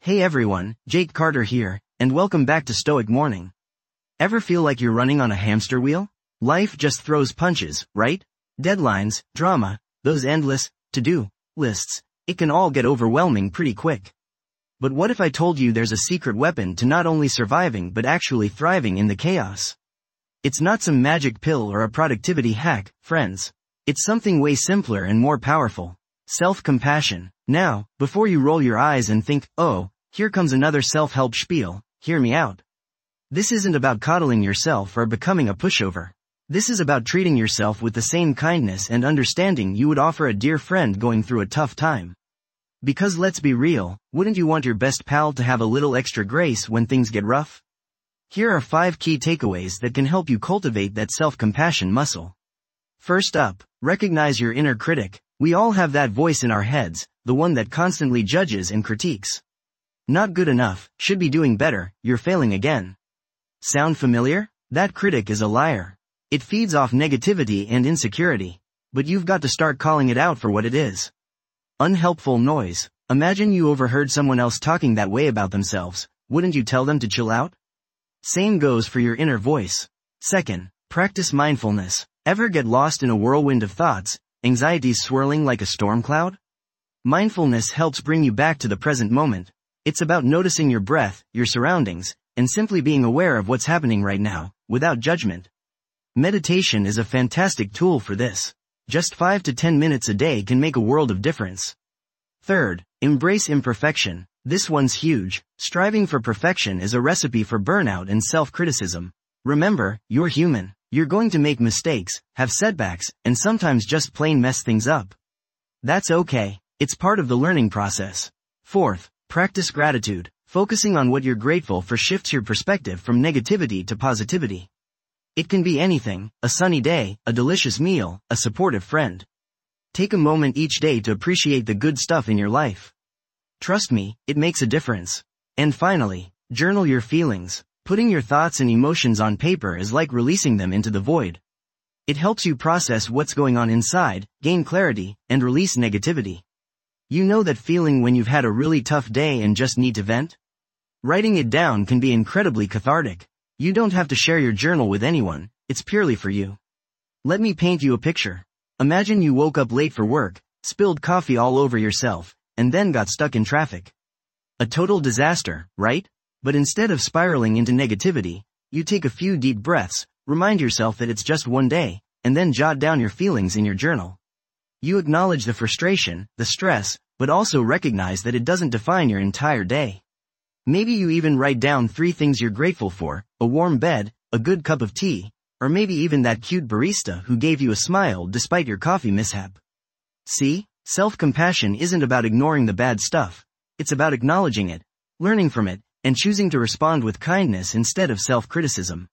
Hey everyone, Jake Carter here, and welcome back to Stoic Morning. Ever feel like you're running on a hamster wheel? Life just throws punches, right? Deadlines, drama, those endless, to-do lists, it can all get overwhelming pretty quick. But what if I told you there's a secret weapon to not only surviving but actually thriving in the chaos? It's not some magic pill or a productivity hack, friends. It's something way simpler and more powerful. Self-compassion. Now, before you roll your eyes and think, oh, here comes another self-help spiel, hear me out. This isn't about coddling yourself or becoming a pushover. This is about treating yourself with the same kindness and understanding you would offer a dear friend going through a tough time. Because let's be real, wouldn't you want your best pal to have a little extra grace when things get rough? Here are 5 key takeaways that can help you cultivate that self-compassion muscle. First up, recognize your inner critic. We all have that voice in our heads, the one that constantly judges and critiques. Not good enough, should be doing better, you're failing again. Sound familiar? That critic is a liar. It feeds off negativity and insecurity. But you've got to start calling it out for what it is. Unhelpful noise. Imagine you overheard someone else talking that way about themselves. Wouldn't you tell them to chill out? Same goes for your inner voice. Second, practice mindfulness. Ever get lost in a whirlwind of thoughts, anxieties swirling like a storm cloud? Mindfulness helps bring you back to the present moment. It's about noticing your breath, your surroundings, and simply being aware of what's happening right now, without judgment. Meditation is a fantastic tool for this. Just 5 to 10 minutes a day can make a world of difference. Third, embrace imperfection. This one's huge. Striving for perfection is a recipe for burnout and self-criticism. Remember, you're human. You're going to make mistakes, have setbacks, and sometimes just plain mess things up. That's okay. It's part of the learning process. Fourth, practice gratitude. Focusing on what you're grateful for shifts your perspective from negativity to positivity. It can be anything: a sunny day, a delicious meal, a supportive friend. Take a moment each day to appreciate the good stuff in your life. Trust me, it makes a difference. And finally, journal your feelings. Putting your thoughts and emotions on paper is like releasing them into the void. It helps you process what's going on inside, gain clarity, and release negativity. You know that feeling when you've had a really tough day and just need to vent? Writing it down can be incredibly cathartic. You don't have to share your journal with anyone, it's purely for you. Let me paint you a picture. Imagine you woke up late for work, spilled coffee all over yourself, and then got stuck in traffic. A total disaster, right? But instead of spiraling into negativity, you take a few deep breaths, remind yourself that it's just one day, and then jot down your feelings in your journal. You acknowledge the frustration, the stress, but also recognize that it doesn't define your entire day. Maybe you even write down 3 things you're grateful for: a warm bed, a good cup of tea, or maybe even that cute barista who gave you a smile despite your coffee mishap. See, self-compassion isn't about ignoring the bad stuff. It's about acknowledging it, learning from it, and choosing to respond with kindness instead of self-criticism.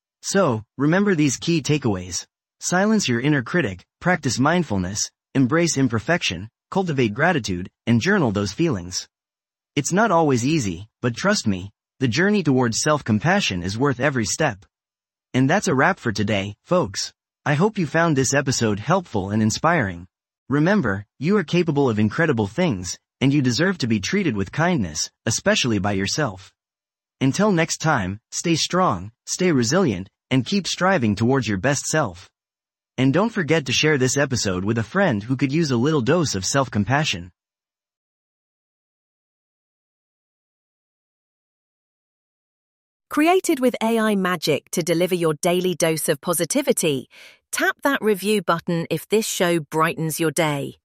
So, remember these key takeaways. Silence your inner critic, practice mindfulness, embrace imperfection, cultivate gratitude, and journal those feelings. It's not always easy, but trust me, the journey towards self-compassion is worth every step. And that's a wrap for today, folks. I hope you found this episode helpful and inspiring. Remember, you are capable of incredible things, and you deserve to be treated with kindness, especially by yourself. Until next time, stay strong, stay resilient, and keep striving towards your best self. And don't forget to share this episode with a friend who could use a little dose of self-compassion. Created with AI magic to deliver your daily dose of positivity, tap that review button if this show brightens your day.